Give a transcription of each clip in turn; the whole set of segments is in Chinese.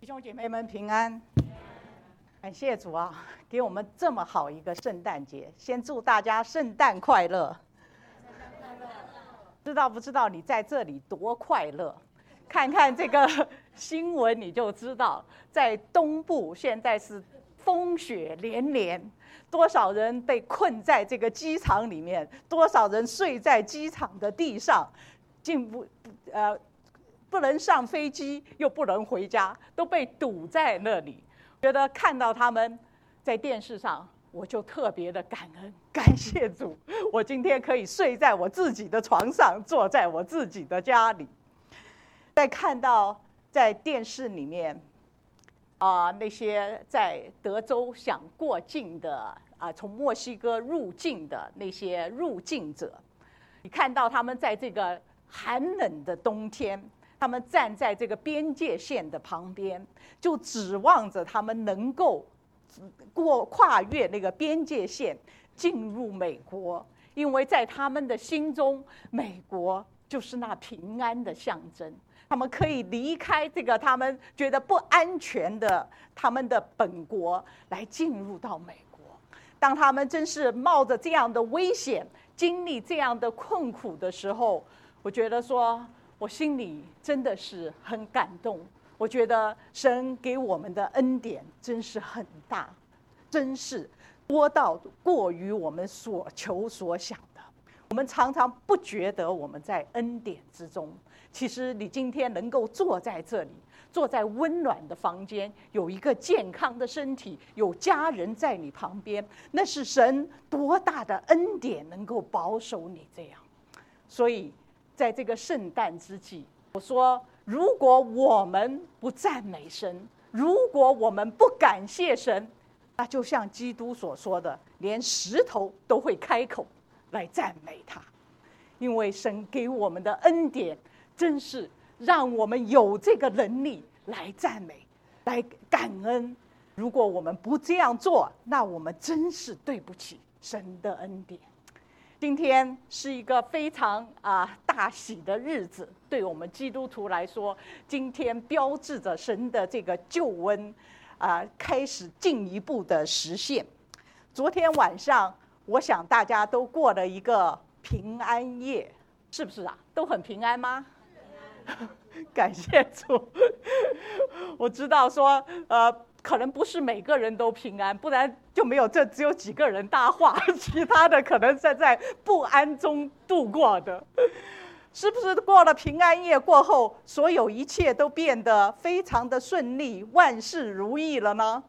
兄姐妹们平安，感谢主啊，给我们这么好一个圣诞节。先祝大家圣诞快乐！知道不知道你在这里多快乐？看看这个新闻你就知道，在东部现在是风雪连连，多少人被困在这个机场里面，多少人睡在机场的地上，不能上飞机，又不能回家，都被堵在那里。觉得看到他们在电视上，我就特别的感恩，感谢主，我今天可以睡在我自己的床上，坐在我自己的家里。再看到在电视里面那些在德州想过境的从墨西哥入境的那些入境者，你看到他们在这个寒冷的冬天，他们站在这个边界线的旁边，就指望着他们能够跨越那个边界线进入美国，因为在他们的心中，美国就是那平安的象征。他们可以离开这个他们觉得不安全的他们的本国，来进入到美国。当他们真是冒着这样的危险，经历这样的困苦的时候，我觉得说，我心里真的是很感动。我觉得神给我们的恩典真是很大，真是多到过于我们所求所想的。我们常常不觉得我们在恩典之中，其实你今天能够坐在这里，坐在温暖的房间，有一个健康的身体，有家人在你旁边，那是神多大的恩典能够保守你这样。所以在这个圣诞之际，我说，如果我们不赞美神，如果我们不感谢神，那就像基督所说的，连石头都会开口来赞美他。因为神给我们的恩典真是让我们有这个能力来赞美，来感恩。如果我们不这样做，那我们真是对不起神的恩典。今天是一个非常大喜的日子，对我们基督徒来说，今天标志着神的这个救恩开始进一步的实现。昨天晚上，我想大家都过了一个平安夜，是不是啊？都很平安吗？感谢主。我知道说可能不是每个人都平安，不然就没有只有几个人搭话，其他的可能是在不安中度过的。是不是过了平安夜过后，所有一切都变得非常的顺利，万事如意了呢？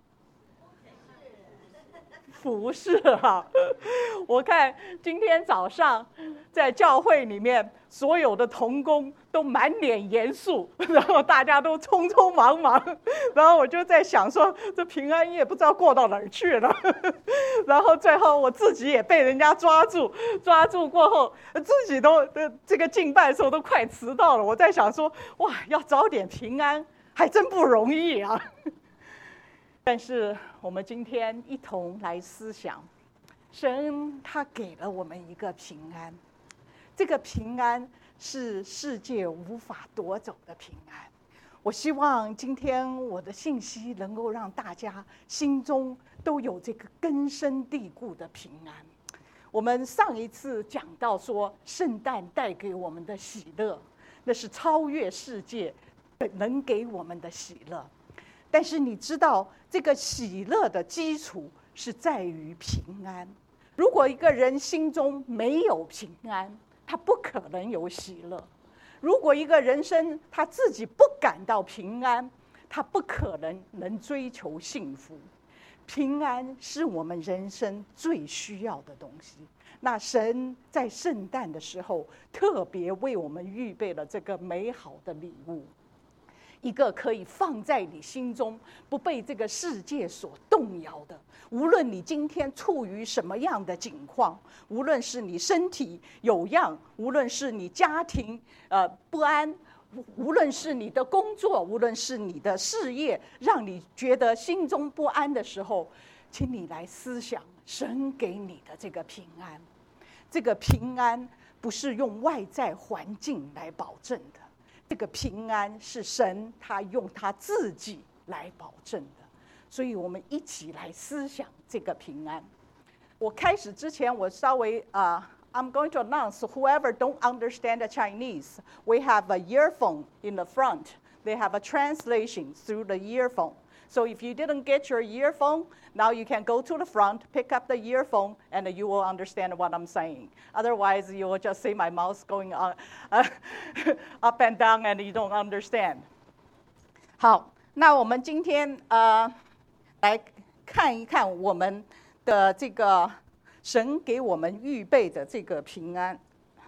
不是啊，我看今天早上在教会里面，所有的同工都满脸严肃，然后大家都匆匆忙忙，然后我就在想说，这平安夜不知道过到哪儿去了。然后最后我自己也被人家抓住过后，自己都这个敬拜的时候都快迟到了。我在想说，哇，要早点平安还真不容易啊。但是我们今天一同来思想，神他给了我们一个平安，这个平安是世界无法夺走的平安。我希望今天我的信息能够让大家心中都有这个根深蒂固的平安。我们上一次讲到说，圣诞带给我们的喜乐，那是超越世界能给我们的喜乐。但是你知道，这个喜乐的基础是在于平安。如果一个人心中没有平安，他不可能有喜乐。如果一个人生他自己不感到平安，他不可能追求幸福。平安是我们人生最需要的东西。那神在圣诞的时候特别为我们预备了这个美好的礼物，一个可以放在你心中，不被这个世界所动摇的。无论你今天处于什么样的境况，无论是你身体有恙，无论是你家庭不安，无论是你的工作，无论是你的事业，让你觉得心中不安的时候，请你来思想神给你的这个平安。这个平安不是用外在环境来保证的，这个平安是神他用他自己来保证的。所以我们一起来思想这个平安。我开始之前，我稍微I'm going to announce whoever don't understand the Chinese, we have a earphone in the front. They have a translation through the earphone. So if you didn't get your earphone, now you can go to the front, pick up the earphone, and you will understand what I'm saying. Otherwise, you will just see my mouth going up and down, and you don't understand. 好，那我们今天来看一看我们的这个神给我们预备的这个平安。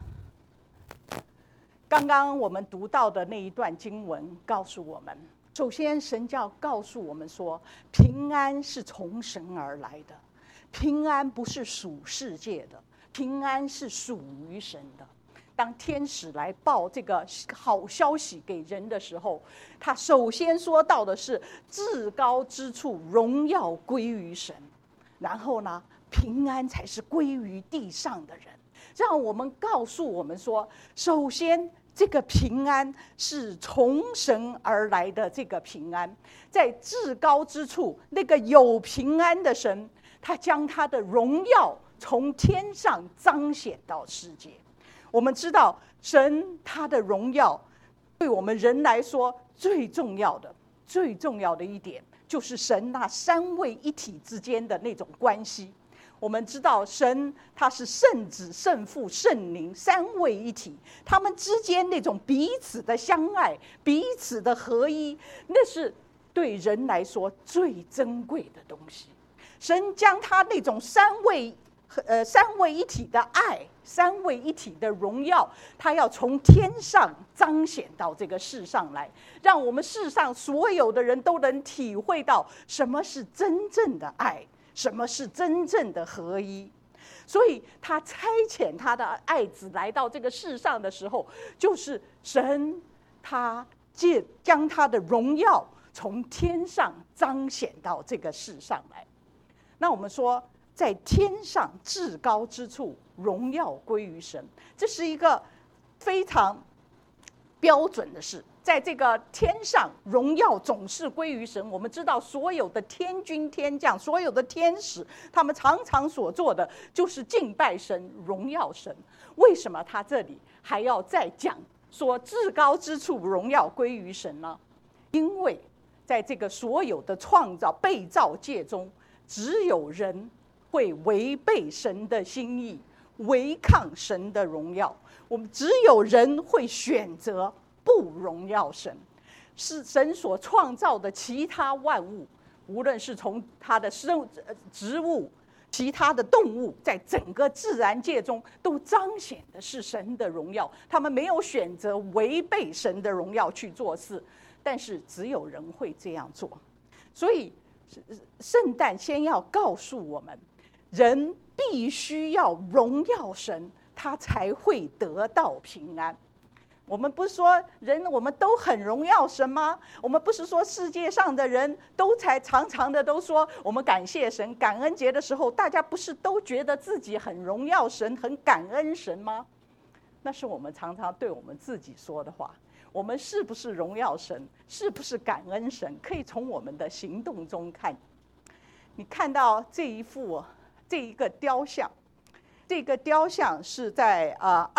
刚刚我们读到的那一段经文告诉我们，首先神就要告诉我们说，平安是从神而来的，平安不是属世界的，平安是属于神的。当天使来报这个好消息给人的时候，他首先说到的是至高之处荣耀归于神，然后呢，平安才是归于地上的人。让我们告诉我们说，首先这个平安是从神而来的，这个平安在至高之处，那个有平安的神，他将他的荣耀从天上彰显到世界。我们知道神他的荣耀对我们人来说最重要的一点，就是神那三位一体之间的那种关系。我们知道神他是圣子、圣父、圣灵三位一体，他们之间那种彼此的相爱、彼此的合一，那是对人来说最珍贵的东西。神将他那种三位一体的爱、三位一体的荣耀，他要从天上彰显到这个世上来，让我们世上所有的人都能体会到什么是真正的爱，什么是真正的合一。所以他差遣他的爱子来到这个世上的时候，就是神他将他的荣耀从天上彰显到这个世上来。那我们说，在天上至高之处荣耀归于神，这是一个非常标准的事。在这个天上荣耀总是归于神。我们知道所有的天军天将，所有的天使，他们常常所做的就是敬拜神、荣耀神。为什么他这里还要再讲说至高之处荣耀归于神呢？因为在这个所有的创造被造界中，只有人会违背神的心意，违抗神的荣耀。我们只有人会选择不荣耀神。是神所创造的其他万物，无论是从他的植物、其他的动物，在整个自然界中都彰显的是神的荣耀。他们没有选择违背神的荣耀去做事，但是只有人会这样做。所以圣诞先要告诉我们，人必须要荣耀神，他才会得到平安。我们不是说人我们都很荣耀神吗？我们不是说世界上的人都常常的都说我们感谢神，感恩节的时候大家不是都觉得自己很荣耀神、很感恩神吗？那是我们常常对我们自己说的话。我们是不是荣耀神，是不是感恩神，可以从我们的行动中看。你看到这一个雕像，这个雕像是在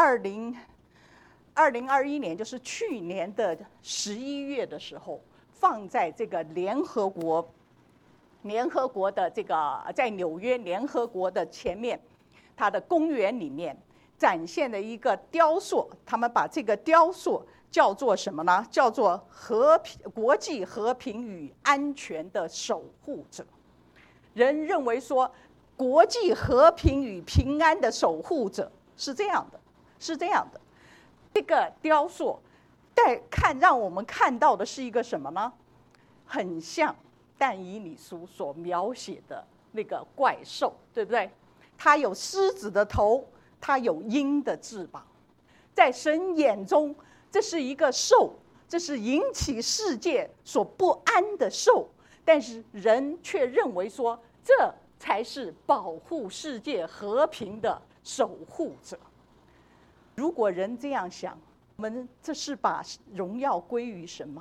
2021年，就是去年的11月的时候，放在这个联合国的这个在纽约联合国的前面，它的公园里面展现的一个雕塑。他们把这个雕塑叫做什么呢？叫做国际和平与安全的守护者。人认为说，国际和平与平安的守护者是这样的。这个雕塑让我们看到的是一个什么呢？很像但以理书所描写的那个怪兽，对不对？它有狮子的头，它有鹰的翅膀。在神眼中，这是一个兽，这是引起世界所不安的兽，但是人却认为说，这才是保护世界和平的守护者。如果人这样想，我们这是把荣耀归于神吗？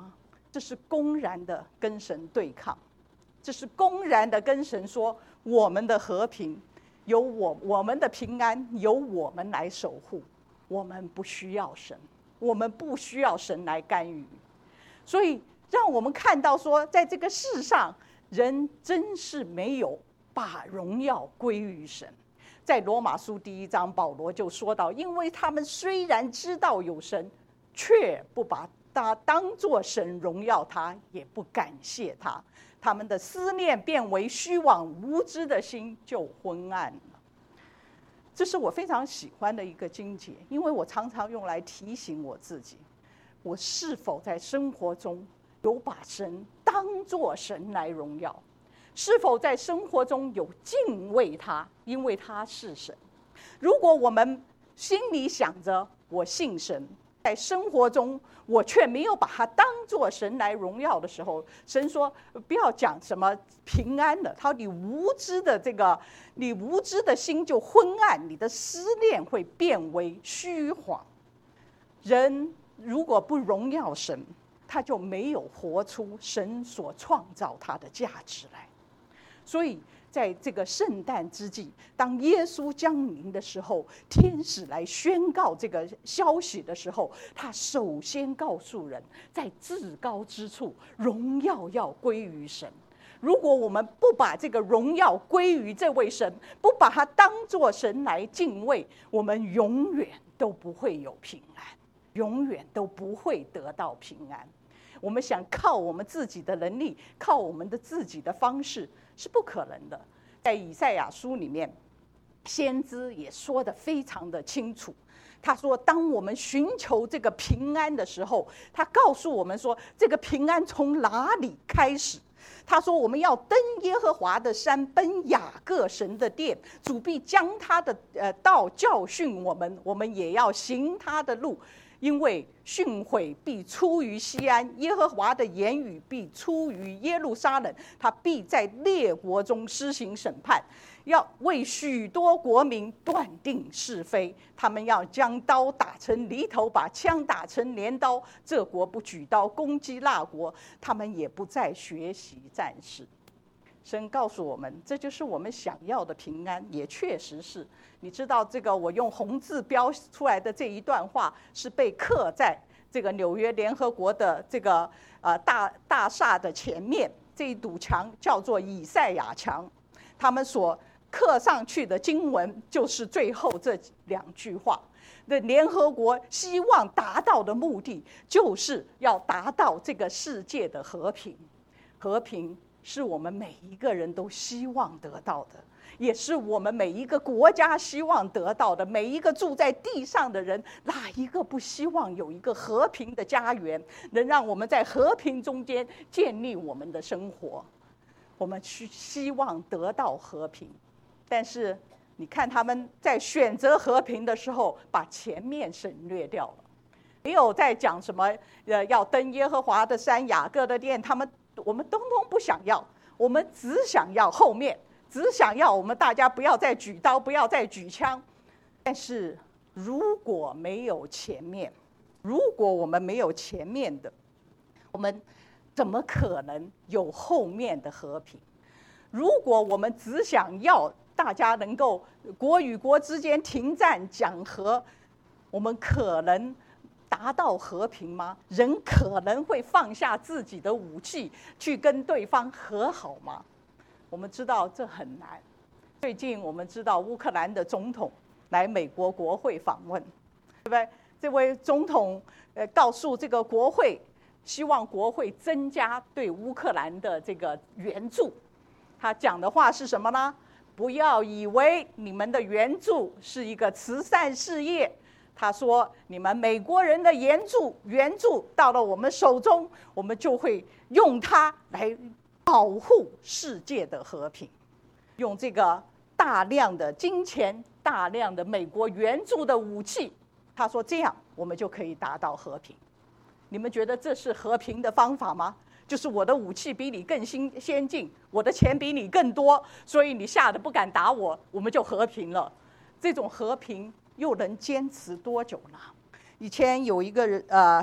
这是公然的跟神对抗，这是公然的跟神说，我们的和平由我们的平安由我们来守护，我们不需要神，我们不需要神来干预。所以让我们看到说，在这个世上，人真是没有把荣耀归于神。在罗马书第1章，保罗就说到，因为他们虽然知道有神，却不把他当作神荣耀他，也不感谢他，他们的思念变为虚妄，无知的心就昏暗了。这是我非常喜欢的一个经节，因为我常常用来提醒我自己，我是否在生活中有把神当作神来荣耀，是否在生活中有敬畏他，因为他是神。如果我们心里想着我信神，在生活中我却没有把他当作神来荣耀的时候，神说不要讲什么平安了，他说你无知的心就昏暗，你的思念会变为虚谎。人如果不荣耀神，他就没有活出神所创造他的价值来。所以在这个圣诞之际，当耶稣降临的时候，天使来宣告这个消息的时候，他首先告诉人，在至高之处荣耀要归于神。如果我们不把这个荣耀归于这位神，不把他当作神来敬畏，我们永远都不会有平安，永远都不会得到平安。我们想靠我们自己的能力，靠我们的自己的方式是不可能的。在以赛亚书里面，先知也说得非常的清楚，他说当我们寻求这个平安的时候，他告诉我们说，这个平安从哪里开始。他说我们要登耶和华的山，奔雅各神的殿，主必将他的道教训我们，我们也要行他的路。因为训诲必出于西安，耶和华的言语必出于耶路撒冷，他必在列国中施行审判，要为许多国民断定是非。他们要将刀打成犁头，把枪打成镰刀。这国不举刀攻击那国，他们也不再学习战事。神告诉我们，这就是我们想要的平安，也确实是。你知道这个我用红字标出来的这一段话，是被刻在这个纽约联合国的这个大厦的前面，这一堵墙叫做以赛亚墙。他们所刻上去的经文就是最后这2句话。那联合国希望达到的目的，就是要达到这个世界的和平。和平是我们每一个人都希望得到的，也是我们每一个国家希望得到的。每一个住在地上的人，哪一个不希望有一个和平的家园，能让我们在和平中间建立我们的生活？我们希望得到和平，但是你看他们在选择和平的时候，把前面省略掉了，没有在讲什么要登耶和华的山、雅各的殿，我们通通不想要，我们只想要后面，只想要我们大家不要再举刀，不要再举枪。但是如果没有前面，如果我们没有前面的，我们怎么可能有后面的和平？如果我们只想要大家能够国与国之间停战讲和，我们可能达到和平吗？人可能会放下自己的武器去跟对方和好吗？我们知道这很难。最近我们知道乌克兰的总统来美国国会访问，对不对？这位总统告诉这个国会，希望国会增加对乌克兰的这个援助。他讲的话是什么呢？不要以为你们的援助是一个慈善事业。他说你们美国人的援助到了我们手中，我们就会用它来保护世界的和平，用这个大量的金钱、大量的美国援助的武器。他说这样我们就可以达到和平。你们觉得这是和平的方法吗？就是我的武器比你更先进，我的钱比你更多，所以你吓得不敢打我，我们就和平了。这种和平又能坚持多久呢？以前有一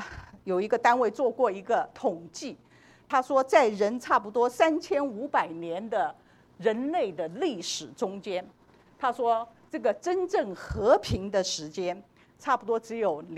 有一个单位做过一个统计，他说在人差不多3500年的人类的历史中间，他说这个真正和平的时间差不多只有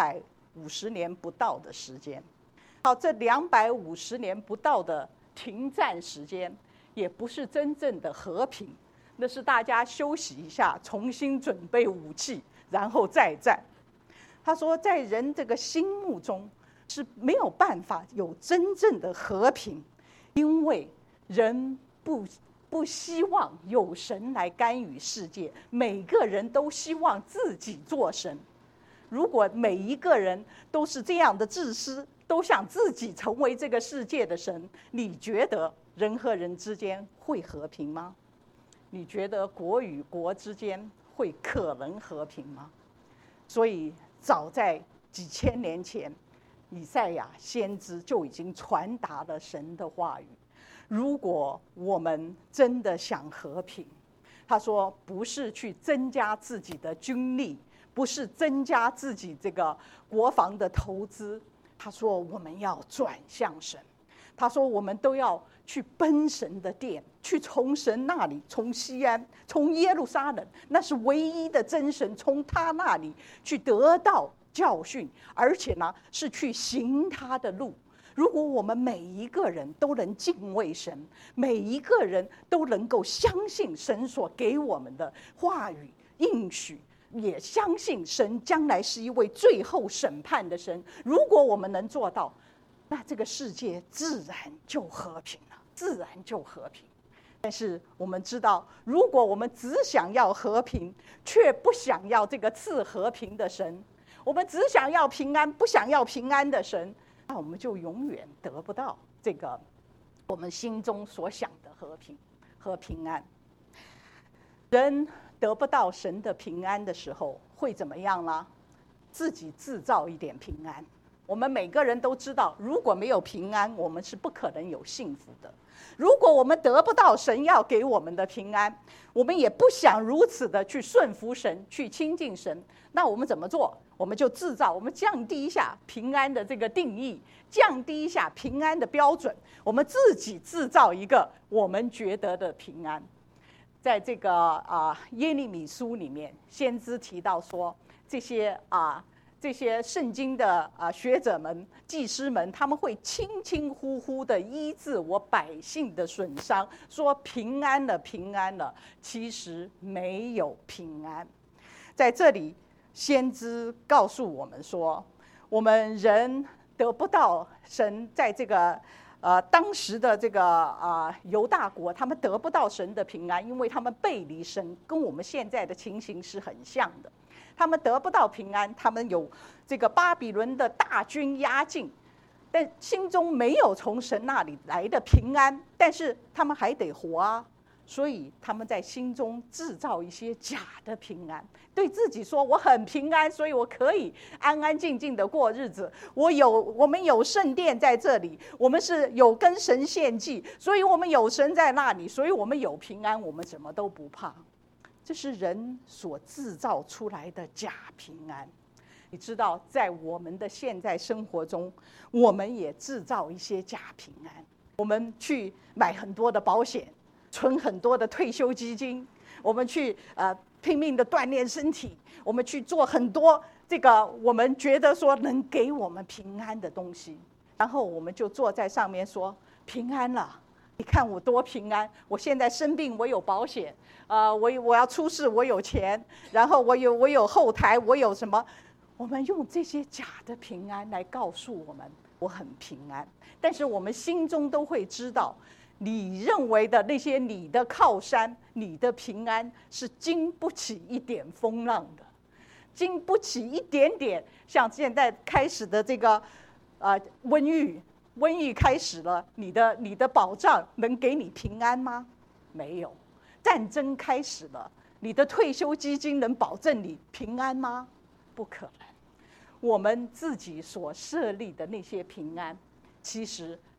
250年不到的时间。好，这250年不到的停战时间，也不是真正的和平，那是大家休息一下，重新准备武器，然后再战。他说，在人这个心目中是没有办法有真正的和平，因为人不希望有神来干预世界，每个人都希望自己做神。如果每一个人都是这样的自私，都想自己成为这个世界的神，你觉得人和人之间会和平吗？你觉得国与国之间会可能和平吗？所以早在几千年前，以赛亚先知就已经传达了神的话语。如果我们真的想和平，他说不是去增加自己的军力，不是增加自己这个国防的投资，他说我们要转向神。他说我们都要去奔神的殿，去从神那里，从西安，从耶路撒冷，那是唯一的真神，从他那里去得到教训，而且呢是去行他的路。如果我们每一个人都能敬畏神，每一个人都能够相信神所给我们的话语应许，也相信神将来是一位最后审判的神，如果我们能做到，那这个世界自然就和平了，自然就和平。但是我们知道，如果我们只想要和平，却不想要这个赐和平的神，我们只想要平安，不想要平安的神，那我们就永远得不到这个我们心中所想的和平和平安。人得不到神的平安的时候，会怎么样呢？自己制造一点平安。我们每个人都知道，如果没有平安，我们是不可能有幸福的。如果我们得不到神要给我们的平安，我们也不想如此的去顺服神，去亲近神，那我们怎么做？我们就制造，我们降低一下平安的这个定义，降低一下平安的标准，我们自己制造一个我们觉得的平安。在这个耶利米书里面，先知提到说，这些圣经的学者们、祭司们，他们会轻轻呼呼地医治我百姓的损伤，说平安了，平安了。其实没有平安。在这里，先知告诉我们说，我们人得不到神在这个当时的这个犹大国，他们得不到神的平安，因为他们背离神，跟我们现在的情形是很像的。他们得不到平安，他们有这个巴比伦的大军压境，但心中没有从神那里来的平安，但是他们还得活啊，所以他们在心中制造一些假的平安，对自己说我很平安，所以我可以安安静静的过日子。我们有圣殿在这里，我们是有跟神献祭，所以我们有神在那里，所以我们有平安，我们什么都不怕。这是人所制造出来的假平安。你知道，在我们的现在生活中，我们也制造一些假平安。我们去买很多的保险，存很多的退休基金，我们去拼命的锻炼身体，我们去做很多这个我们觉得说能给我们平安的东西，然后我们就坐在上面说平安了。你看我多平安！我现在生病，我有保险，我要出事，我有钱，然后我有后台，我有什么？我们用这些假的平安来告诉我们，我很平安。但是我们心中都会知道，你认为的那些你的靠山，你的平安是经不起一点风浪的，经不起一点点像现在开始的这个瘟疫开始了，你的保障能给你平安吗？没有。战争开始了，你的退休基金能保证你平安吗？不可能。我们自己所设立的那些平安，其实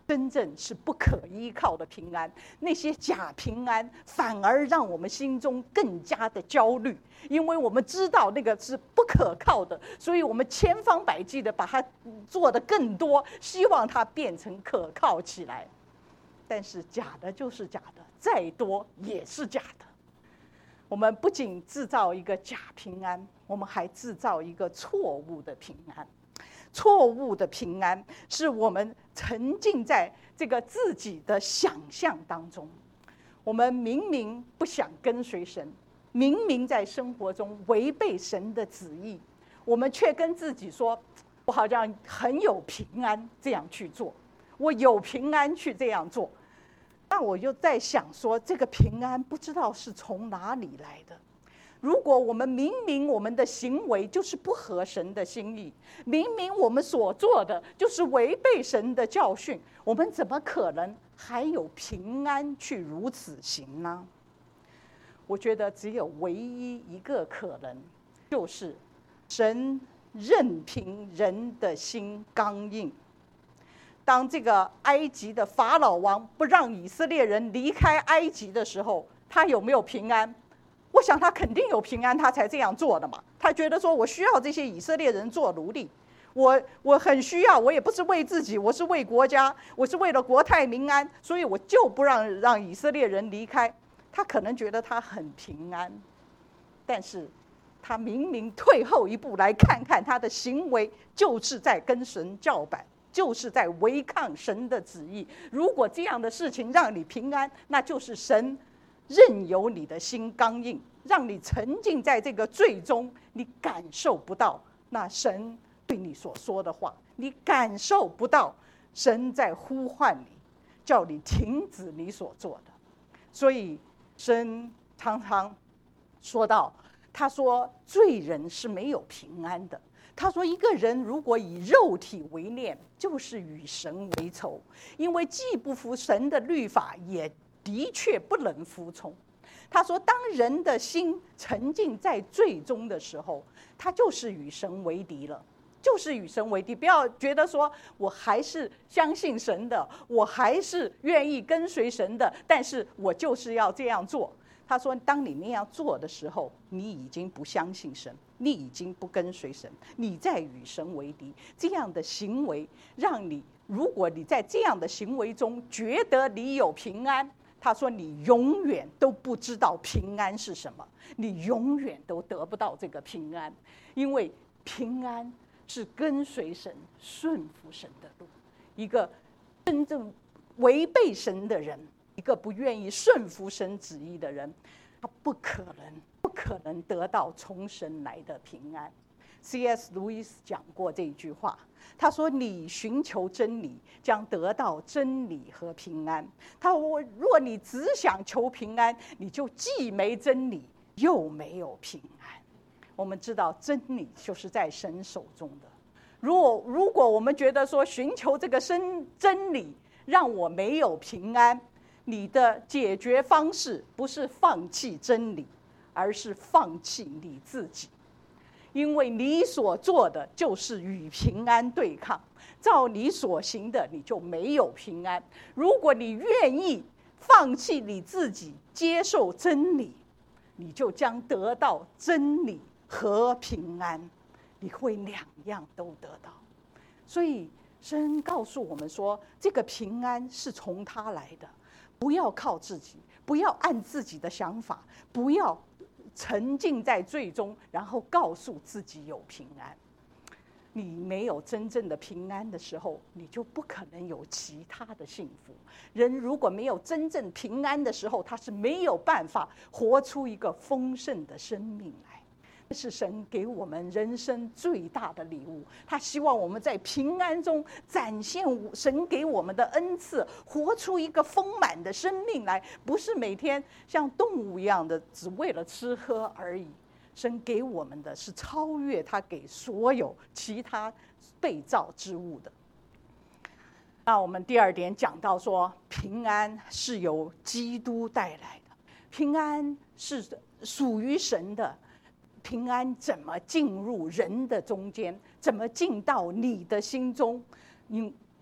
真正是不可依靠的平安。那些假平安反而让我们心中更加的焦虑，因为我们知道那个是不可靠的，所以我们千方百计的把它做得更多，希望它变成可靠起来。但是假的就是假的，再多也是假的。我们不仅制造一个假平安，我们还制造一个错误的平安。错误的平安是我们沉浸在这个自己的想象当中，我们明明不想跟随神，明明在生活中违背神的旨意，我们却跟自己说，我好像很有平安这样去做，我有平安去这样做。那我就在想说，这个平安不知道是从哪里来的。如果我们明明我们的行为就是不合神的心意，明明我们所做的就是违背神的教训，我们怎么可能还有平安去如此行呢？我觉得只有唯一一个可能，就是神任凭人的心刚硬。当这个埃及的法老王不让以色列人离开埃及的时候，他有没有平安？我想他肯定有平安，他才这样做的嘛。他觉得说，我需要这些以色列人做奴隶，我很需要，我也不是为自己，我是为国家，我是为了国泰民安，所以我就不让以色列人离开。他可能觉得他很平安，但是他明明退后一步来看看他的行为，就是在跟神叫板，就是在违抗神的旨意。如果这样的事情让你平安，那就是神任由你的心刚硬，让你沉浸在这个罪中，你感受不到那神对你所说的话，你感受不到神在呼唤你，叫你停止你所做的。所以神常常说到，他说罪人是没有平安的。他说一个人如果以肉体为念，就是与神为仇，因为既不服神的律法，也的确不能服从。他说当人的心沉浸在罪中的时候，他就是与神为敌了，就是与神为敌。不要觉得说我还是相信神的，我还是愿意跟随神的，但是我就是要这样做。他说当你那样做的时候，你已经不相信神，你已经不跟随神，你在与神为敌。这样的行为让你，如果你在这样的行为中觉得你有平安，他说你永远都不知道平安是什么，你永远都得不到这个平安。因为平安是跟随神、顺服神的路。一个真正违背神的人，一个不愿意顺服神旨意的人，他不可能得到从神来的平安。C.S. 路易斯讲过这一句话，他说你寻求真理，将得到真理和平安。他说若你只想求平安，你就既没真理又没有平安。我们知道真理就是在神手中的。如果我们觉得说寻求这个真理让我没有平安，你的解决方式不是放弃真理，而是放弃你自己。因为你所做的就是与平安对抗，照你所行的你就没有平安。如果你愿意放弃你自己，接受真理，你就将得到真理和平安，你会两样都得到。所以神告诉我们说，这个平安是从他来的，不要靠自己，不要按自己的想法，不要沉浸在罪中，然后告诉自己有平安。你没有真正的平安的时候，你就不可能有其他的幸福。人如果没有真正平安的时候，他是没有办法活出一个丰盛的生命来。这是神给我们人生最大的礼物，他希望我们在平安中展现神给我们的恩赐，活出一个丰满的生命来，不是每天像动物一样的只为了吃喝而已。神给我们的是超越他给所有其他被造之物的。那我们第二点讲到说，平安是由基督带来的，平安是属于神的。平安怎么进入人的中间，怎么进到你的心中？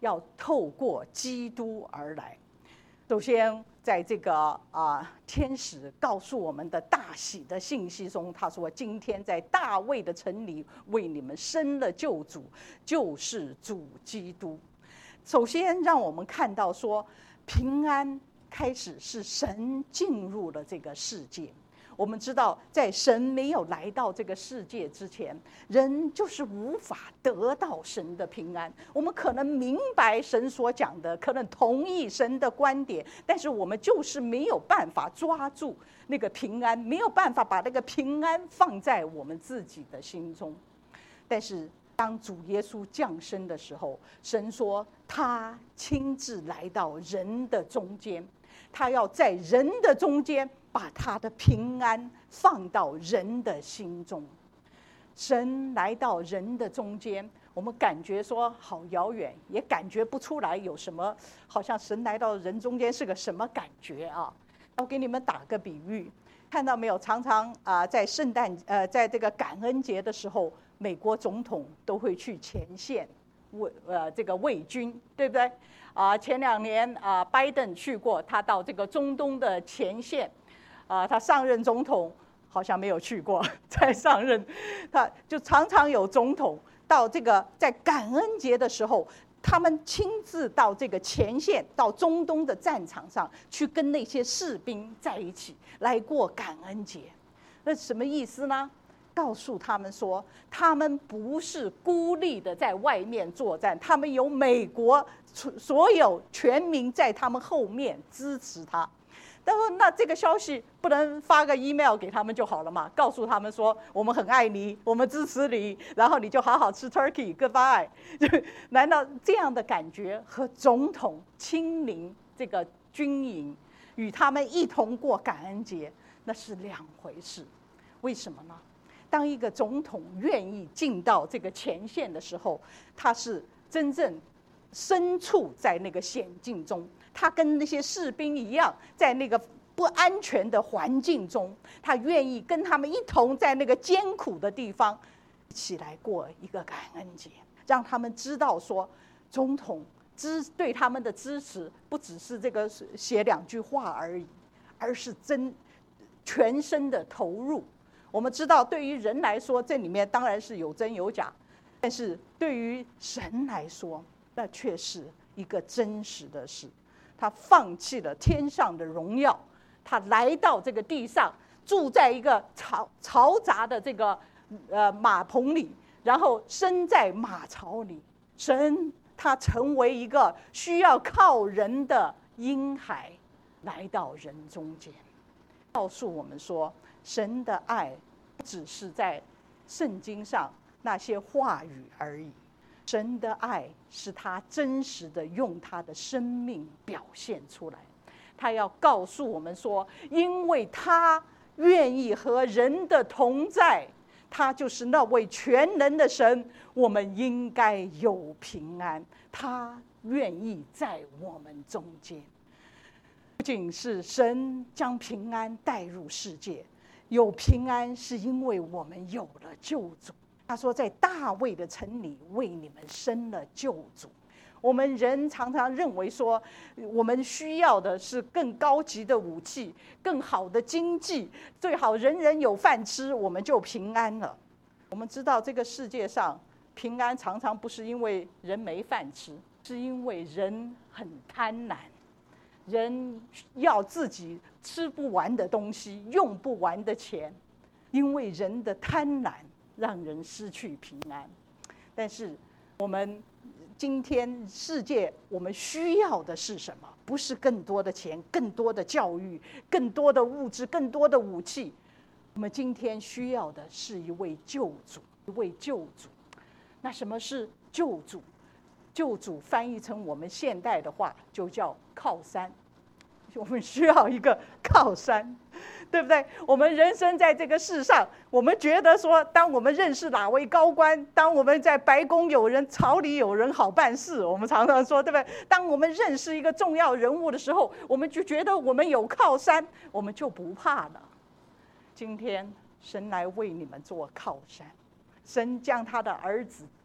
要透过基督而来。首先，在这个天使告诉我们的大喜的信息中，他说：“今天在大卫的城里为你们生了救主，就是主基督。”首先，让我们看到说，平安开始是神进入了这个世界。我们知道，在神没有来到这个世界之前，人就是无法得到神的平安。我们可能明白神所讲的，可能同意神的观点，但是我们就是没有办法抓住那个平安，没有办法把那个平安放在我们自己的心中。但是当主耶稣降生的时候，神说他亲自来到人的中间，他要在人的中间把他的平安放到人的心中。神来到人的中间，我们感觉说好遥远，也感觉不出来有什么，好像神来到人中间是个什么感觉啊？我给你们打个比喻，看到没有？常常在在这个感恩节的时候，美国总统都会去前线这个卫军，对不对？前2年拜登去过，他到这个中东的前线。他上任总统好像没有去过，在上任，他就常常有总统到这个在感恩节的时候，他们亲自到这个前线，到中东的战场上去跟那些士兵在一起来过感恩节。那什么意思呢？告诉他们说，他们不是孤立的在外面作战，他们有美国所有全民在他们后面支持他。但是那这个消息不能发个 email 给他们就好了嘛？告诉他们说我们很爱你，我们支持你，然后你就好好吃 turkey goodbye。难道这样的感觉和总统亲临这个军营，与他们一同过感恩节，那是2回事？为什么呢？当一个总统愿意进到这个前线的时候，他是真正身处在那个险境中，他跟那些士兵一样，在那个不安全的环境中，他愿意跟他们一同在那个艰苦的地方一起来过一个感恩节，让他们知道说，总统对他们的支持不只是这个写2句话而已，而是全身的投入。我们知道，对于人来说，这里面当然是有真有假，但是对于神来说，那却是一个真实的事。他放弃了天上的荣耀，他来到这个地上，住在一个嘈杂的这个马棚里，然后生在马槽里。神他成为一个需要靠人的婴孩，来到人中间，告诉我们说，神的爱不只是在圣经上那些话语而已，神的爱是他真实的用他的生命表现出来。他要告诉我们说，因为他愿意和人的同在，他就是那位全能的神，我们应该有平安。他愿意在我们中间。不仅是神将平安带入世界，有平安是因为我们有了救主。他说在大卫的城里为你们生了救主。我们人常常认为说，我们需要的是更高级的武器，更好的经济，最好人人有饭吃，我们就平安了。我们知道这个世界上平安常常不是因为人没饭吃，是因为人很贪婪，人要自己吃不完的东西，用不完的钱，因为人的贪婪让人失去平安。但是我们今天世界，我们需要的是什么？不是更多的钱，更多的教育，更多的物质，更多的武器。我们今天需要的是一位救主，一位救主。那什么是救主？救主翻译成我们现代的话，就叫靠山。我们需要一个靠山，对不对？我们人生在这个世上，我们觉得说，当我们认识哪位高官，当我们在白宫有人，朝里有人好办事，我们常常说，对不对？当我们认识一个重要人物的时候，我们就觉得我们有靠山，我们就不怕了。今天神来为你们做靠山，神将他的儿子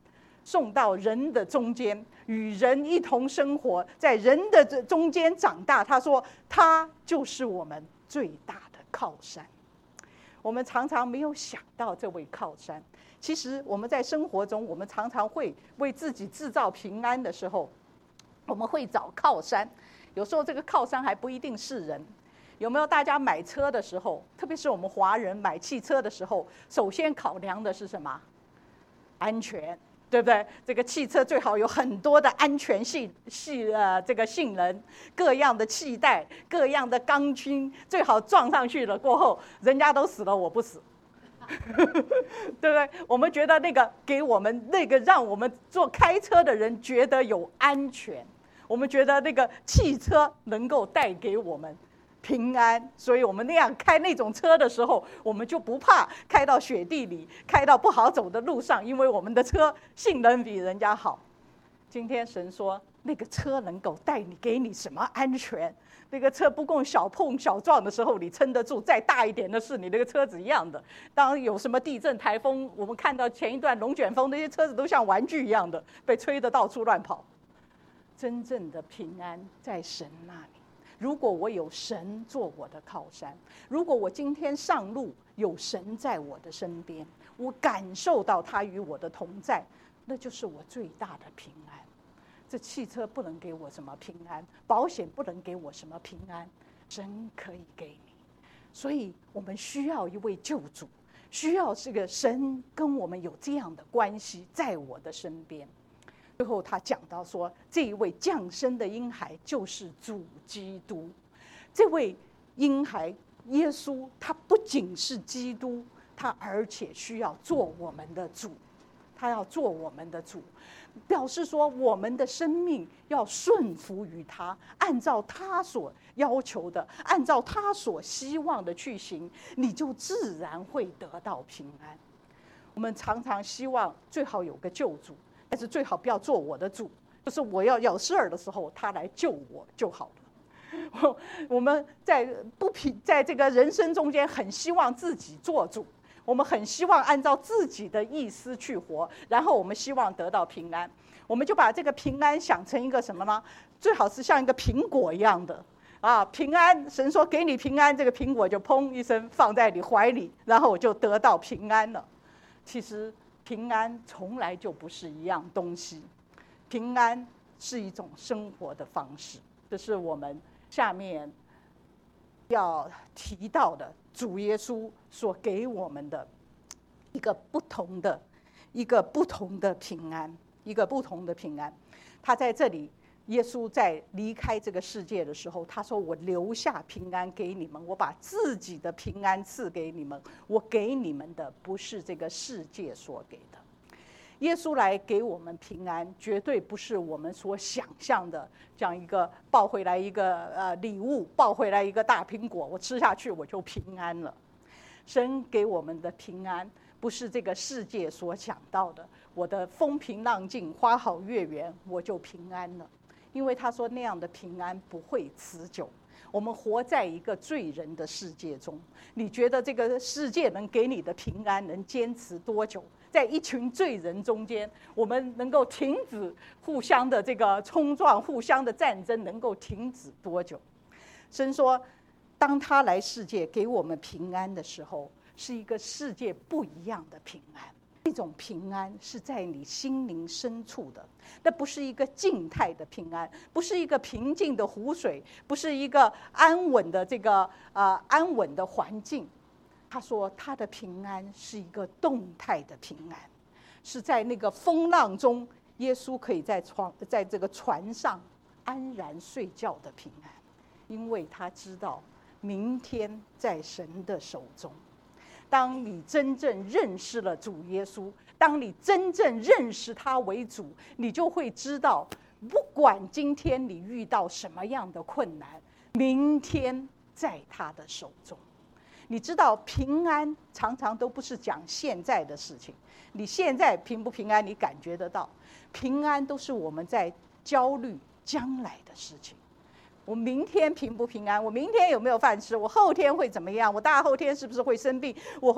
送到人的中间，与人一同生活，在人的中间长大。他说，他就是我们最大的靠山。我们常常没有想到这位靠山。其实我们在生活中，我们常常会为自己制造平安的时候，我们会找靠山。有时候这个靠山还不一定是人。有没有大家买车的时候，特别是我们华人买汽车的时候，首先考量的是什么？安全，对不对？这个汽车最好有很多的安全这个性能，各样的气带，各样的钢筋，最好撞上去了过后，人家都死了，我不死。对不对？我们觉得那个给我们那个让我们开车的人觉得有安全，我们觉得那个汽车能够带给我们平安，所以我们那样开那种车的时候，我们就不怕开到雪地里，开到不好走的路上，因为我们的车性能比人家好。今天神说，那个车能够给你什么安全？那个车不共小碰小撞的时候，你撑得住；再大一点的是你那个车子一样的。当有什么地震、台风，我们看到前一段龙卷风，那些车子都像玩具一样的，被吹得到处乱跑。真正的平安在神那里。如果我有神做我的靠山，如果我今天上路有神在我的身边，我感受到他与我的同在，那就是我最大的平安。这汽车不能给我什么平安，保险不能给我什么平安，神可以给你。所以我们需要一位救主，需要这个神跟我们有这样的关系，在我的身边。最后他讲到说，这一位降生的婴孩就是主基督。这位婴孩耶稣，他不仅是基督，他而且需要做我们的主，他要做我们的主，表示说我们的生命要顺服于他，按照他所要求的，按照他所希望的去行，你就自然会得到平安。我们常常希望最好有个救主，但是最好不要做我的主，就是我要有事儿的时候他来救我就好了。我们在这个人生中间很希望自己做主，我们很希望按照自己的意思去活，然后我们希望得到平安。我们就把这个平安想成一个什么呢？最好是像一个苹果一样的啊，平安，神说给你平安，这个苹果就砰一声放在你怀里，然后我就得到平安了。其实平安从来就不是一样东西，平安是一种生活的方式。这是我们下面要提到的主耶稣所给我们的一个不同的平安，一个不同的平安。他在这里，耶稣在离开这个世界的时候，他说：“我留下平安给你们，我把自己的平安赐给你们，我给你们的不是这个世界所给的。”耶稣来给我们平安，绝对不是我们所想象的，这样一个抱回来一个礼物，抱回来一个大苹果，我吃下去我就平安了。神给我们的平安，不是这个世界所想到的，我的风平浪静，花好月圆，我就平安了。因为他说那样的平安不会持久。我们活在一个罪人的世界中，你觉得这个世界能给你的平安能坚持多久？在一群罪人中间，我们能够停止互相的这个冲撞，互相的战争，能够停止多久？神说，当他来世界给我们平安的时候，是一个世界不一样的平安。这种平安是在你心灵深处的，那不是一个静态的平安，不是一个平静的湖水，不是一个安稳的安稳的环境。他说他的平安是一个动态的平安，是在那个风浪中，耶稣可以在这个船上安然睡觉的平安，因为他知道明天在神的手中。当你真正认识了主耶稣，当你真正认识他为主，你就会知道，不管今天你遇到什么样的困难，明天在他的手中。你知道平安常常都不是讲现在的事情，你现在平不平安你感觉得到，平安都是我们在焦虑将来的事情。我明天平不平安？我明天有没有饭吃？我后天会怎么样？我大后天是不是会生病？我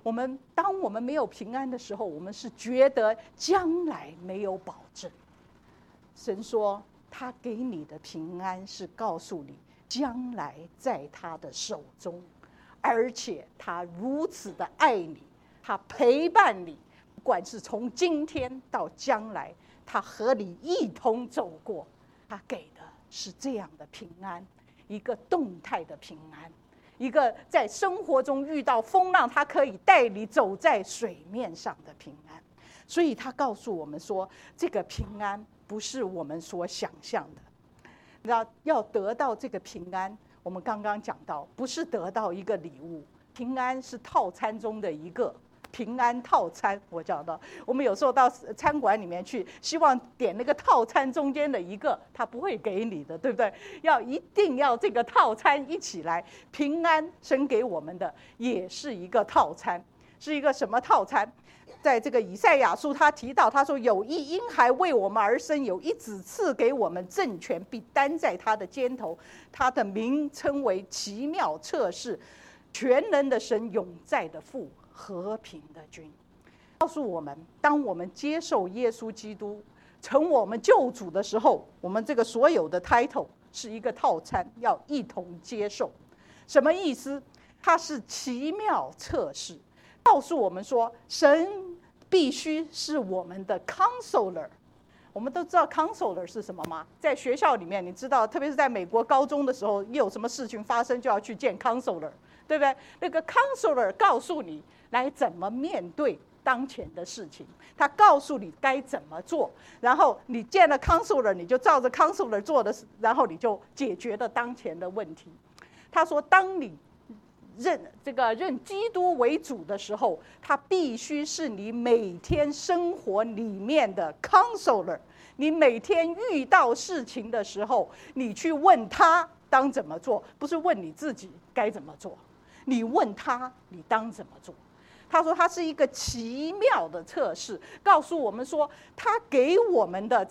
当我们没有平安的时候，我们是觉得将来没有保证。神说他给你的平安是告诉你将来在他的手中，而且他如此的爱你，他陪伴你，不管是从今天到将来，他和你一同走过。他给的是这样的平安，一个动态的平安，一个在生活中遇到风浪，他可以带你走在水面上的平安。所以他告诉我们说，这个平安不是我们所想象的。要得到这个平安，我们刚刚讲到，不是得到一个礼物，平安是套餐中的一个。平安套餐，我讲到，我们有时候到餐馆里面去，希望点那个套餐中间的一个，他不会给你的，对不对？一定要这个套餐一起来。平安神给我们的也是一个套餐，是一个什么套餐？在这个以赛亚书他提到，他说有一婴孩为我们而生，有一子赐给我们，政权必担在他的肩头，他的名称为奇妙策士，全能的神，永在的父，和平的君。告诉我们，当我们接受耶稣基督成我们救主的时候，我们这个所有的 title 是一个套餐，要一同接受。什么意思？它是奇妙测试，告诉我们说，神必须是我们的 counselor。我们都知道 counselor 是什么吗？在学校里面，你知道，特别是在美国高中的时候，一有什么事情发生就要去见 counselor， 对不对？那个 counselor 告诉你来怎么面对当前的事情，他告诉你该怎么做，然后你见了 counselor， 你就照着 counselor 做的，然后你就解决了当前的问题。他说，当你认基督为主的时候，他必须是你每天生活里面的 counselor。你每天遇到事情的时候，你去问他当怎么做，不是问你自己该怎么做，你问他你当怎么做。他说他是一个奇妙的测试，告诉我们说他给我们的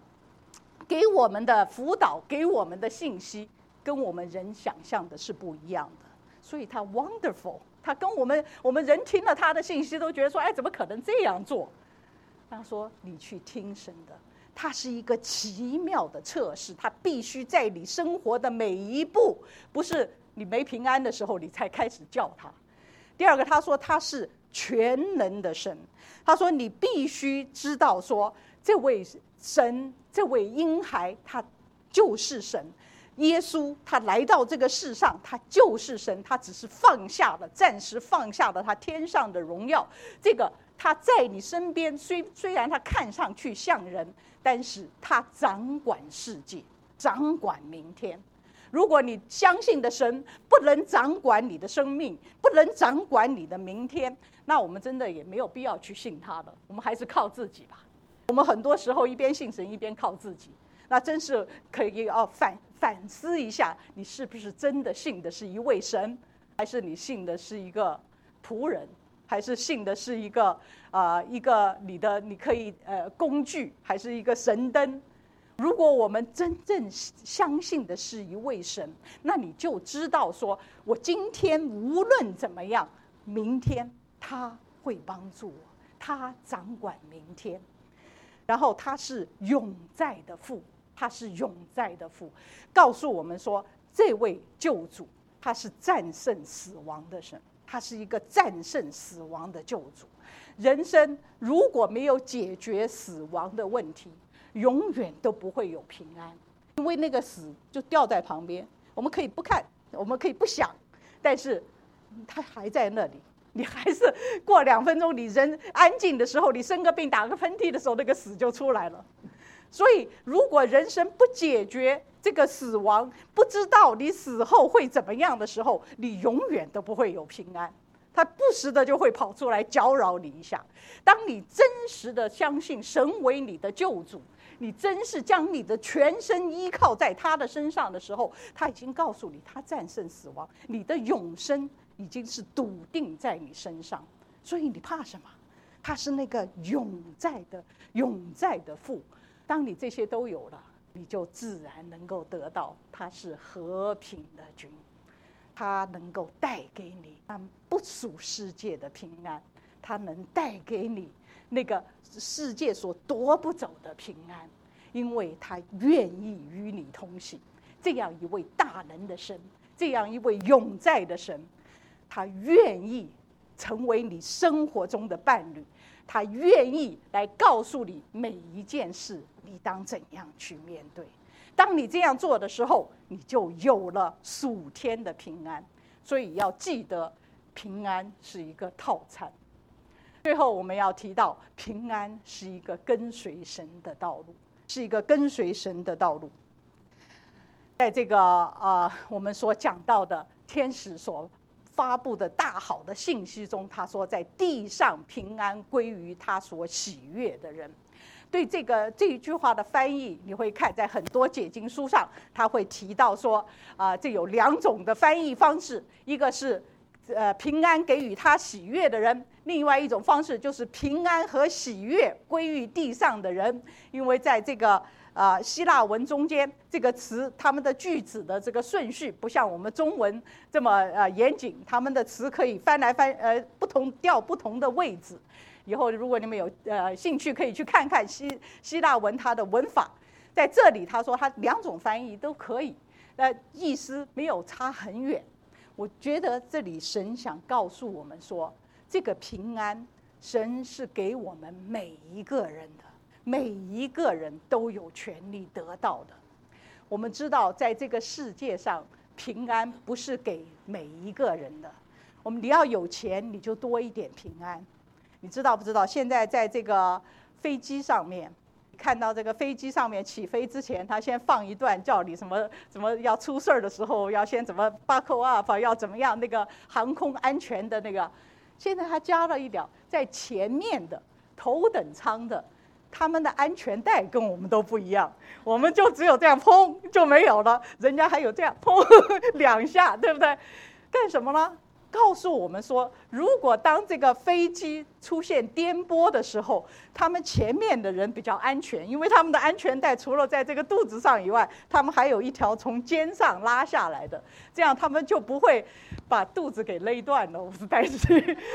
辅导，给我们的信息跟我们人想象的是不一样的。所以他 wonderful， 他跟我们人听了他的信息都觉得说，哎，怎么可能这样做？他说你去听神的，它是一个奇妙的测试，它必须在你生活的每一步，不是你没平安的时候你才开始叫他。第二个，他说他是全能的神，他说你必须知道说，这位神，这位婴孩，他就是神。耶稣他来到这个世上，他就是神，他只是暂时放下了他天上的荣耀。这个他在你身边，虽然他看上去像人，但是他掌管世界，掌管明天。如果你相信的神不能掌管你的生命，不能掌管你的明天，那我们真的也没有必要去信他了，我们还是靠自己吧。我们很多时候一边信神一边靠自己，那真是可以反思一下，你是不是真的信的是一位神，还是你信的是一个仆人，还是信的是一个你可以工具，还是一个神灯？如果我们真正相信的是一位神，那你就知道说，我今天无论怎么样，明天他会帮助我，他掌管明天。然后他是永在的父，他是永在的父，告诉我们说，这位救主他是战胜死亡的神，他是一个战胜死亡的救主。人生如果没有解决死亡的问题，永远都不会有平安，因为那个死就掉在旁边，我们可以不看，我们可以不想，但是它还在那里。你还是过2分钟，你人安静的时候，你生个病打个喷嚏的时候，那个死就出来了。所以如果人生不解决这个死亡，不知道你死后会怎么样的时候，你永远都不会有平安，他不时的就会跑出来搅扰你一下。当你真实的相信神为你的救主，你真是将你的全身依靠在他的身上的时候，他已经告诉你，他战胜死亡，你的永生已经是笃定在你身上。所以你怕什么？他是那个永在的父。当你这些都有了，你就自然能够得到他是和平的君。 它能够带给你不属世界的平安，它能带给你那个世界所夺不走的平安，因为他愿意与你同行。这样一位大能的神，这样一位永在的神，他愿意成为你生活中的伴侣，他愿意来告诉你每一件事你当怎样去面对。当你这样做的时候，你就有了属天的平安。所以要记得，平安是一个套餐。最后我们要提到，平安是一个跟随神的道路，是一个跟随神的道路。在这个我们所讲到的天使所发布的大好的信息中，他说在地上平安归于他所喜悦的人。对这一句话的翻译，你会看在很多解经书上，他会提到说这有2种的翻译方式，一个是平安给予他喜悦的人，另外一种方式就是平安和喜悦归于地上的人。因为在这个希腊文中间，这个词他们的句子的这个顺序不像我们中文这么严谨，他们的词可以翻来不同调不同的位置。以后如果你们有兴趣，可以去看看希腊文它的文法。在这里他说他2种翻译都可以，意思没有差很远。我觉得这里神想告诉我们说，这个平安神是给我们每一个人的，每一个人都有权利得到的。我们知道在这个世界上，平安不是给每一个人的。你要有钱，你就多一点平安。你知道不知道现在在这个飞机上面，看到这个飞机上面起飞之前，他先放一段叫你什么要出事儿的时候要先怎么 buckle up， 要怎么样那个航空安全的那个。现在他加了一条，在前面的头等舱的，他们的安全带跟我们都不一样，我们就只有这样砰就没有了，人家还有这样砰2下，对不对？干什么呢？告诉我们说，如果当这个飞机出现颠簸的时候，他们前面的人比较安全，因为他们的安全带除了在这个肚子上以外，他们还有一条从肩上拉下来的，这样他们就不会把肚子给勒断了，实在是。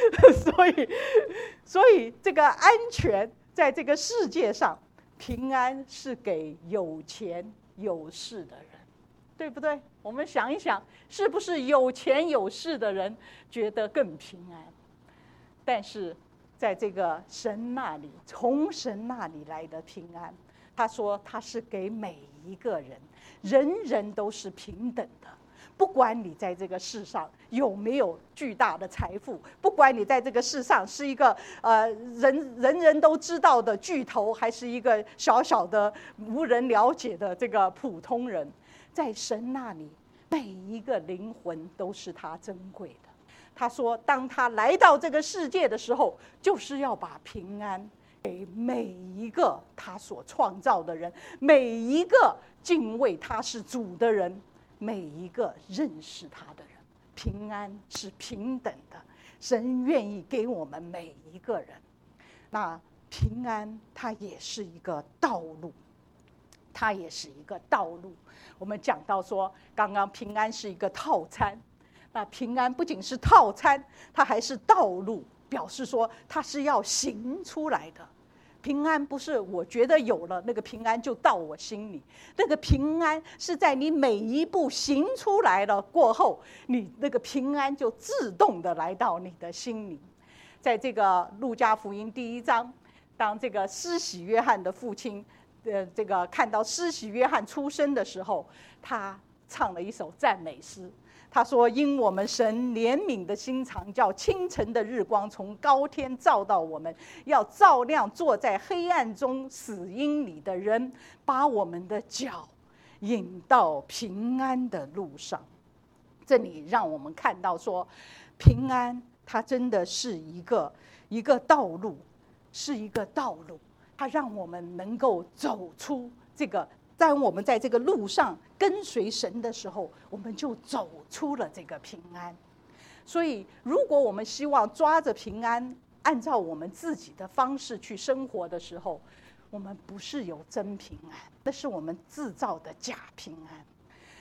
所以这个安全在这个世界上，平安是给有钱有势的人，对不对？我们想一想，是不是有钱有势的人觉得更平安？但是在这个神那里，从神那里来的平安，他说他是给每一个人，人人都是平等的。不管你在这个世上有没有巨大的财富，不管你在这个世上是一个人都知道的巨头，还是一个小小的无人了解的这个普通人，在神那里，每一个灵魂都是他珍贵的。他说，当他来到这个世界的时候，就是要把平安给每一个他所创造的人，每一个敬畏他是主的人，每一个认识他的人。平安是平等的，神愿意给我们每一个人。那平安它也是一个道路，它也是一个道路。我们讲到说，刚刚平安是一个套餐，那平安不仅是套餐，它还是道路，表示说它是要行出来的。平安不是我觉得有了那个平安就到我心里，那个平安是在你每一步行出来了过后，你那个平安就自动的来到你的心里。在这个路加福音第1章，当这个施洗约翰的父亲这个看到施洗约翰出生的时候，他唱了一首赞美诗。他说，因我们神怜悯的心肠，叫清晨的日光从高天照到我们，要照亮坐在黑暗中死荫里的人，把我们的脚引到平安的路上。这里让我们看到说，平安它真的是一个道路，是一个道路，它让我们能够走出这个，当我们在这个路上跟随神的时候，我们就走出了这个平安。所以如果我们希望抓着平安，按照我们自己的方式去生活的时候，我们不是有真平安，那是我们制造的假平安。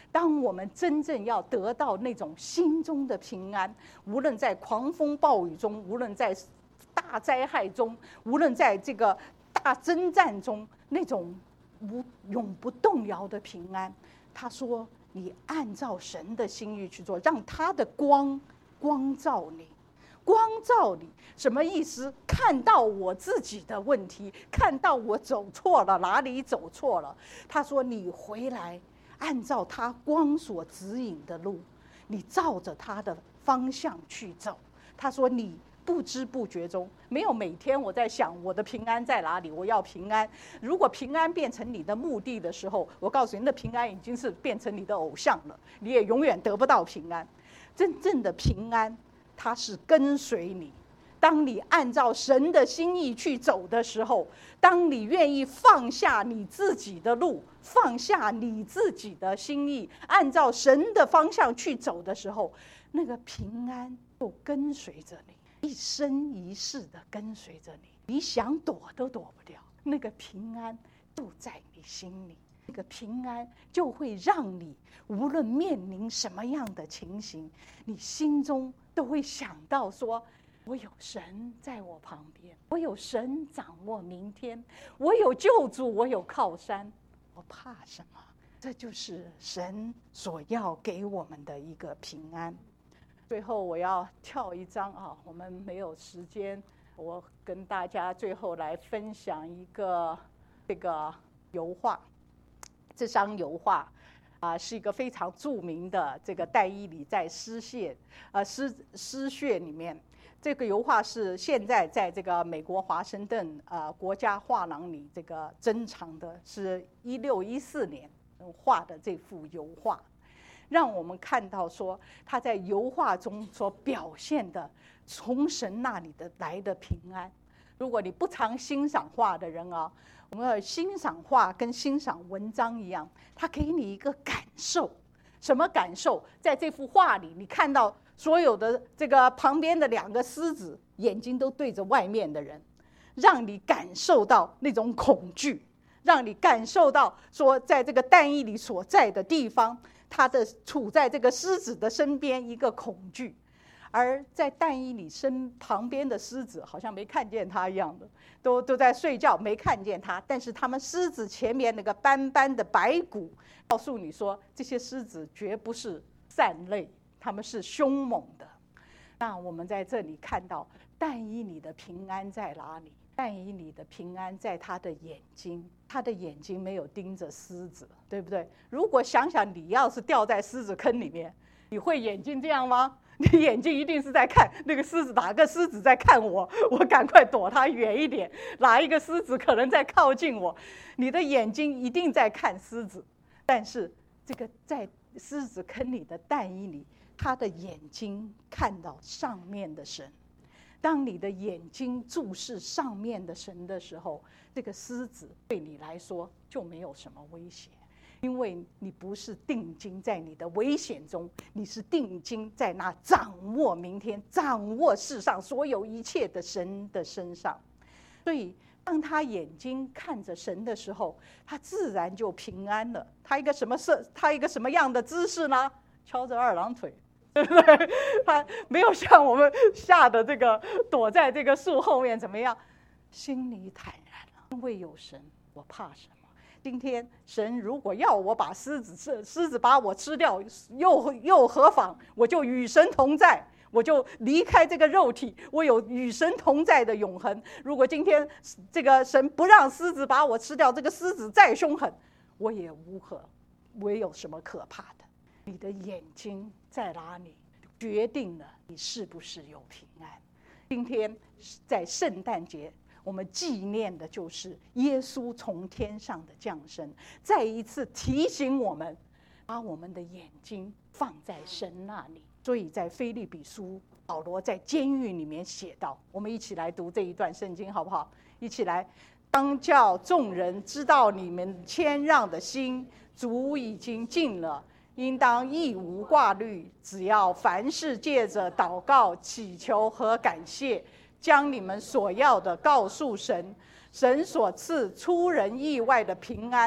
当我们真正要得到那种心中的平安，无论在狂风暴雨中，无论在大灾害中，无论在这个大征战中，那种永不动摇的平安。他说，你按照神的心意去做，让他的光照你。光照你什么意思？看到我自己的问题，看到我走错了，哪里走错了。他说，你回来按照他光所指引的路，你照着他的方向去走。他说，你不知不觉中，没有每天我在想我的平安在哪里，我要平安。如果平安变成你的目的的时候，我告诉你，那平安已经是变成你的偶像了，你也永远得不到平安。真正的平安，它是跟随你。当你按照神的心意去走的时候，当你愿意放下你自己的路，放下你自己的心意，按照神的方向去走的时候，那个平安就跟随着你，一生一世的跟随着你，你想躲都躲不掉。那个平安就在你心里，那个平安就会让你无论面临什么样的情形，你心中都会想到说，我有神在我旁边，我有神掌握明天，我有救主，我有靠山，我怕什么？这就是神所要给我们的一个平安。最后我要跳一章啊，我们没有时间，我跟大家最后来分享一个这个油画。这张油画是一个非常著名的这个戴伊里在诗穴里面。这个油画是现在在这个美国华盛顿国家画廊里这个珍藏的，是1614年画的这幅油画，让我们看到说他在油画中所表现的从神那里来的平安。如果你不常欣赏画的人啊，我们要欣赏画跟欣赏文章一样，它给你一个感受。什么感受？在这幅画里，你看到所有的这个旁边的2个狮子眼睛都对着外面的人，让你感受到那种恐惧，让你感受到说，在这个但以理所在的地方，他的处在这个狮子的身边一个恐惧。而在但以理身旁边的狮子好像没看见他一样的，都在睡觉，没看见他。但是他们狮子前面那个斑斑的白骨，告诉你说，这些狮子绝不是善类，他们是凶猛的。那我们在这里看到但以理的平安在哪里？但以理的平安在他的眼睛，他的眼睛没有盯着狮子，对不对？如果想想你要是掉在狮子坑里面，你会眼睛这样吗？你眼睛一定是在看那个狮子，哪个狮子在看我，我赶快躲它远一点，哪一个狮子可能在靠近我，你的眼睛一定在看狮子。但是这个在狮子坑里的但以理，他的眼睛看到上面的神。当你的眼睛注视上面的神的时候，这个狮子对你来说就没有什么威胁，因为你不是定睛在你的危险中，你是定睛在那掌握明天、掌握世上所有一切的神的身上。所以当他眼睛看着神的时候，他自然就平安了。他一个什么样的姿势呢？翘着2郎腿，对不对？他没有像我们吓得这个躲在这个树后面怎么样，心里坦然了，因为有神，我怕什么？今天神如果要我把狮子把我吃掉，又何妨？我就与神同在，我就离开这个肉体，我有与神同在的永恒。如果今天这个神不让狮子把我吃掉，这个狮子再凶狠，我也有什么可怕的？你的眼睛在哪里，决定了你是不是有平安。今天在圣诞节，我们纪念的就是耶稣从天上的降生，再一次提醒我们把我们的眼睛放在神那里。所以在腓立比书，保罗在监狱里面写道，我们一起来读这一段圣经好不好？一起来。当叫众人知道你们谦让的心，主已经尽了，应当一无挂虑，只要凡事借着祷告、祈求和感谢，将你们所要的告诉神，神所赐出人意外的平安，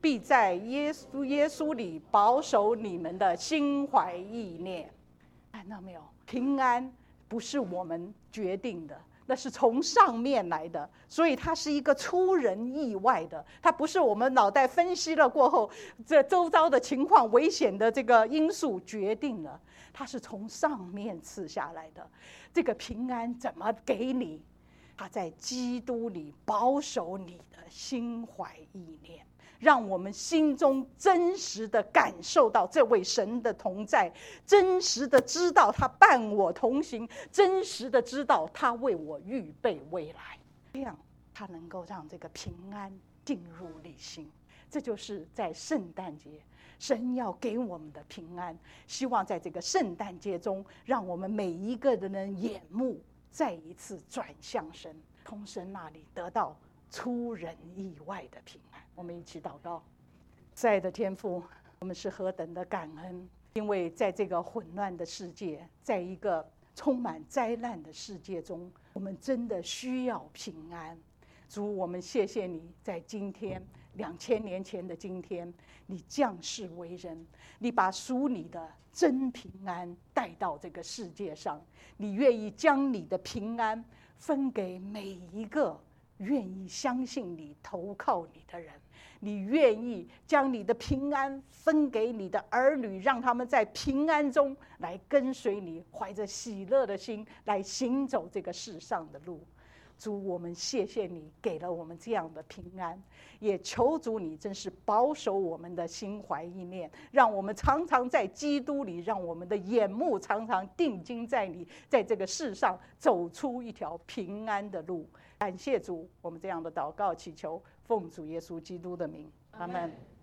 必在耶稣里保守你们的心怀意念。看到没有？平安不是我们决定的，那是从上面来的，所以它是一个出人意外的，它不是我们脑袋分析了过后，这周遭的情况、危险的这个因素决定了，它是从上面赐下来的。这个平安怎么给你？它在基督里保守你的心怀意念，让我们心中真实的感受到这位神的同在，真实的知道他伴我同行，真实的知道他为我预备未来，这样他能够让这个平安进入你心。这就是在圣诞节神要给我们的平安。希望在这个圣诞节中，让我们每一个人的眼目再一次转向神，从神那里得到出人意外的平安。我们一起祷告。慈爱的天父，我们是何等的感恩，因为在这个混乱的世界，在一个充满灾难的世界中，我们真的需要平安。主，我们谢谢你，在今天2000年前的今天，你降世为人，你把属你的真平安带到这个世界上，你愿意将你的平安分给每一个愿意相信你、投靠你的人，你愿意将你的平安分给你的儿女，让他们在平安中来跟随你，怀着喜乐的心来行走这个世上的路。主，我们谢谢你给了我们这样的平安，也求主你真是保守我们的心怀意念，让我们常常在基督里，让我们的眼目常常定睛在你，在这个世上走出一条平安的路。感谢主，我们这样的祷告祈求，奉主耶稣基督的名，阿们。